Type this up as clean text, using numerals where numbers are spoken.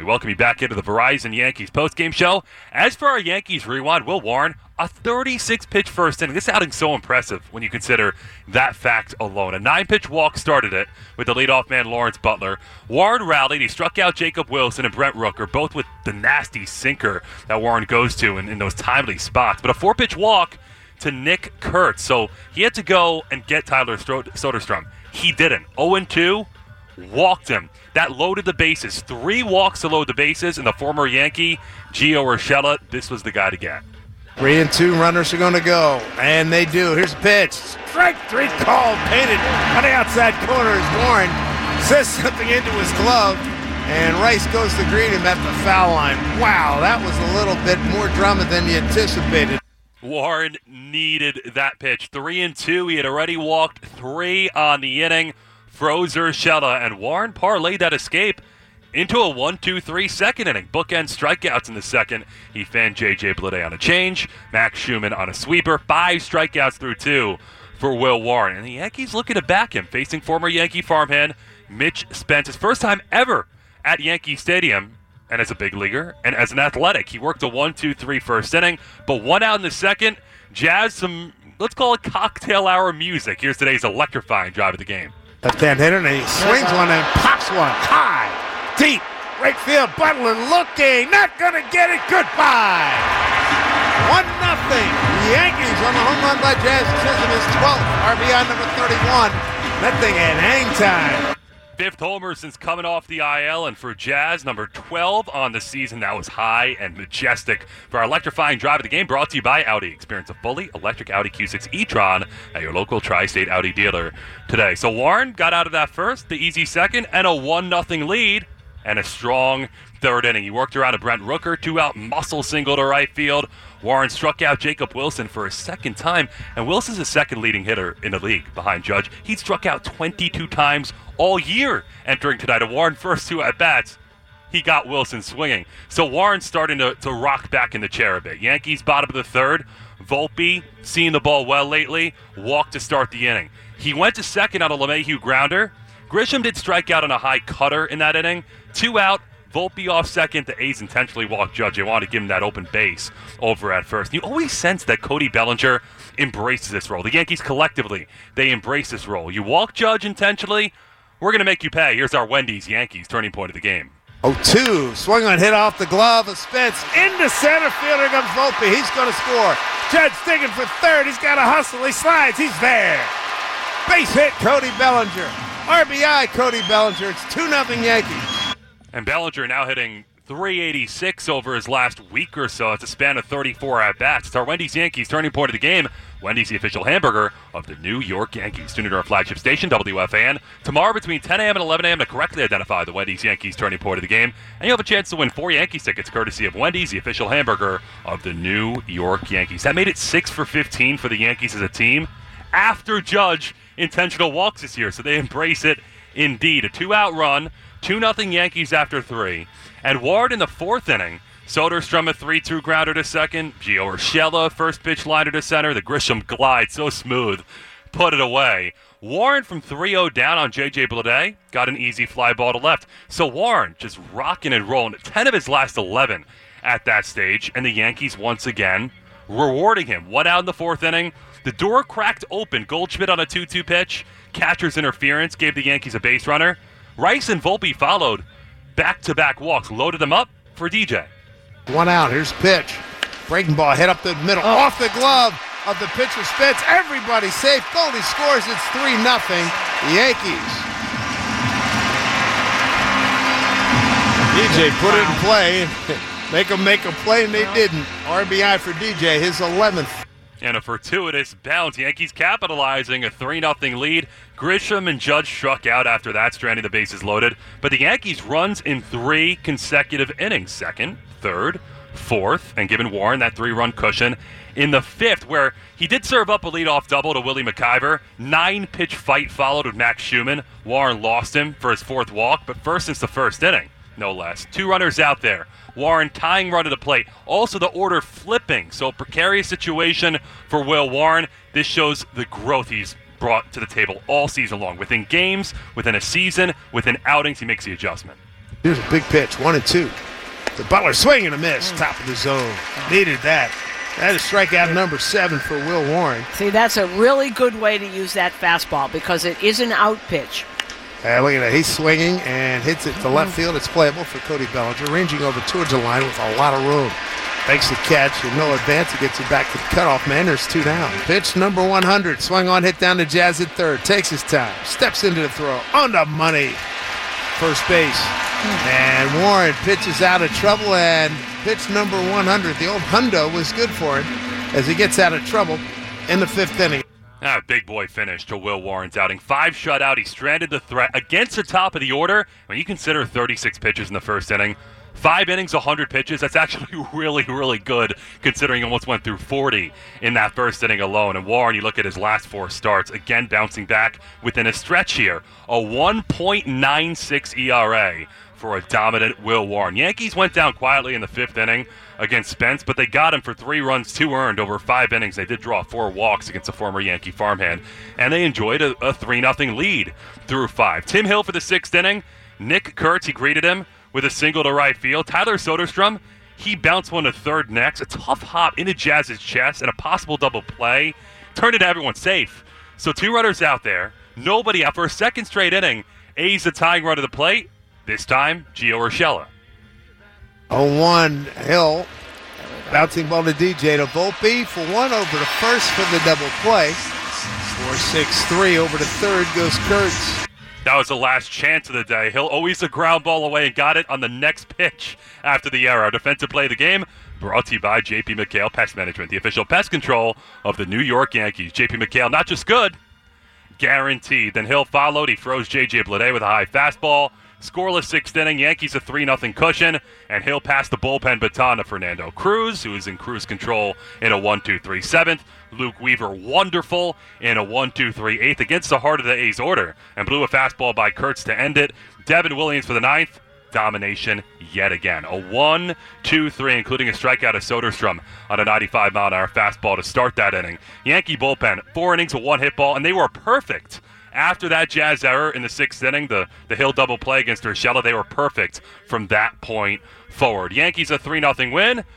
welcome you back into the Verizon Yankees postgame show. As for our Yankees Rewind, Will Warren, a 36-pitch first inning. This outing's so impressive when you consider that fact alone. A 9-pitch walk started it with the leadoff man Lawrence Butler. Warren rallied. He struck out Jacob Wilson and Brent Rooker, both with the nasty sinker that Warren goes to in those timely spots. But a 4-pitch walk to Nick Kurtz. So he had to go and get Tyler Soderstrom. He didn't. 0-2, walked him. That loaded the bases. 3 walks to load the bases, and the former Yankee, Gio Urshela, this was the guy to get. 3-2 runners are going to go, and they do. Here's a pitch. Strike 3 call, painted on the outside corner as Warren says something into his glove, and Rice goes to greet him at the foul line. Wow, that was a little bit more drama than you anticipated. Warren needed that pitch. 3-2. He had already walked 3 on the inning. Froze Urshela, and Warren parlayed that escape into a 1-2-3 second inning. Bookend strikeouts in the second. He fanned J.J. Bleday on a change. Max Schumann on a sweeper. 5 strikeouts through 2 for Will Warren. And the Yankees looking to back him, facing former Yankee farmhand Mitch Spence. His first time ever at Yankee Stadium, and as a big leaguer, and as an athletic. He worked a 1-2-3 first inning, but 1 out in the second. Jazz some, let's call it cocktail hour music. Here's today's electrifying drive of the game. Left-hand hitter, and he swings one and pops one high, deep, right field. Butler looking, not going to get it. Goodbye. 1-0. Yankees on the home run by Jazz Chisholm, his 12th RBI number 31. That thing had hang time. 5th homer since coming off the IL, and for Jazz, number 12 on the season. That was high and majestic. For our electrifying drive of the game, brought to you by Audi. Experience a fully electric Audi Q6 e-tron at your local Tri-State Audi dealer today. So Warren got out of that first, the easy second, and a 1-0 lead, and a strong third inning. He worked around a Brent Rooker, 2-out muscle single to right field. Warren struck out Jacob Wilson for a second time, and Wilson's the second leading hitter in the league behind Judge. He'd struck out 22 times all year entering tonight. And Warren first 2 at-bats, he got Wilson swinging. So Warren's starting to rock back in the chair a bit. Yankees bottom of the third. Volpe, seeing the ball well lately, walked to start the inning. He went to second on a LeMahieu grounder. Grisham did strike out on a high cutter in that inning. 2 out. Volpe off second. The A's intentionally walked Judge. They wanted to give him that open base over at first. You always sense that Cody Bellinger embraces this role. The Yankees collectively, they embrace this role. You walk Judge intentionally, we're going to make you pay. Here's our Wendy's Yankees turning point of the game. 0-2, swung on, hit off the glove of Spence. Into center field, here comes Volpe. He's going to score. Judge digging for third. He's got to hustle. He slides. He's there. Base hit, Cody Bellinger. RBI, Cody Bellinger. It's 2-0 Yankees. And Bellinger now hitting .386 over his last week or so. It's a span of 34 at-bats. It's our Wendy's Yankees turning point of the game. Wendy's, the official hamburger of the New York Yankees. Tune into our flagship station, WFAN, tomorrow between 10 a.m. and 11 a.m. to correctly identify the Wendy's Yankees turning point of the game. And you'll have a chance to win 4 Yankees tickets courtesy of Wendy's, the official hamburger of the New York Yankees. That made it 6 for 15 for the Yankees as a team after Judge intentional walks this year. So they embrace it indeed. A 2-out run, 2-0 Yankees after 3. And Ward in the 4th inning. Soderstrom a 3-2 grounder to second. Gio Urshela, first pitch liner to center. The Grisham glide, so smooth. Put it away. Warren from 3-0 down on J.J. Bleday. Got an easy fly ball to left. So Warren just rocking and rolling. 10 of his last 11 at that stage. And the Yankees once again rewarding him. 1 out in the 4th inning. The door cracked open. Goldschmidt on a 2-2 pitch. Catcher's interference gave the Yankees a base runner. Rice and Volpe followed. Back-to-back walks. Loaded them up for DJ. 1 out. Here's pitch. Breaking ball hit up the middle. Off the glove of the pitcher Spence. Everybody safe. Goldie scores. It's 3-0 Yankees. DJ put it in play. Make them play, and they didn't. RBI for DJ, his 11th. And a fortuitous bounce. Yankees capitalizing a 3-0 lead. Grisham and Judge struck out after that, stranding the bases loaded. But the Yankees runs in 3 consecutive innings. 2nd, 3rd, 4th, and giving Warren that 3-run cushion. In the 5th, where he did serve up a leadoff double to Willie McIver. 9-pitch fight followed with Max Schumann. Warren lost him for his 4th walk, but first since the 1st inning, no less. 2 runners out there. Warren tying run to the plate. Also the order flipping. So precarious situation for Will Warren. This shows the growth he's brought to the table all season long. Within games, within a season, within outings, he makes the adjustment. Here's a big pitch, 1-2. The Butler swing and a miss, top of the zone. Needed that. That is strikeout number 7 for Will Warren. See, that's a really good way to use that fastball because it is an out pitch. Look at that. He's swinging and hits it to left field. It's playable for Cody Bellinger, ranging over towards the line with a lot of room. Makes the catch and no advance. He gets it back to the cutoff man. There's 2 down. Pitch number 100. Swung on, hit down to Jazz at third. Takes his time. Steps into the throw. On the money. First base. And Warren pitches out of trouble, and pitch number 100. The old hundo was good for him as he gets out of trouble in the 5th inning. Big boy finish to Will Warren's outing. 5 shutout. He stranded the threat against the top of the order. When you consider 36 pitches in the first inning, 5 innings, 100 pitches, that's actually really, really good considering he almost went through 40 in that first inning alone. And Warren, you look at his last 4 starts, again bouncing back within a stretch here. A 1.96 ERA for a dominant Will Warren. Yankees went down quietly in the 5th inning against Spence, but they got him for 3 runs, 2 earned over 5 innings. They did draw 4 walks against a former Yankee farmhand, and they enjoyed a 3-0 lead through 5. Tim Hill for the 6th inning. Nick Kurtz, he greeted him with a single to right field. Tyler Soderstrom, he bounced one to third next. A tough hop into Jazz's chest and a possible double play turned into everyone safe. So 2 runners out there, nobody out for a second straight inning. A's the tying run to the plate. This time, Gio Urshela. 0-1 Hill. Bouncing ball to DJ to Volpe for 1 over to first for the double play. 4-6-3 over to third goes Kurtz. That was the last chance of the day. Hill always a ground ball away and got it on the next pitch after the error. Defensive play of the game brought to you by J.P. McHale Pest Management, the official pest control of the New York Yankees. J.P. McHale, not just good, guaranteed. Then Hill followed. He froze J.J. Bleday with a high fastball. Scoreless 6th inning. Yankees a 3-0 cushion. And Hill passed the bullpen baton to Fernando Cruz, who is in cruise control in a 1-2-3 7th. Luke Weaver, wonderful in a 1-2-3 8th against the heart of the A's order, and blew a fastball by Kurtz to end it. Devin Williams for the 9th. Domination yet again. A 1-2-3, including a strikeout of Soderstrom on a 95-mile-an-hour fastball to start that inning. Yankee bullpen, 4 innings of 1 hit ball, and they were perfect. After that Jazz error in the 6th inning, the Hill double play against Urshela, they were perfect from that point forward. Yankees a 3-0 win.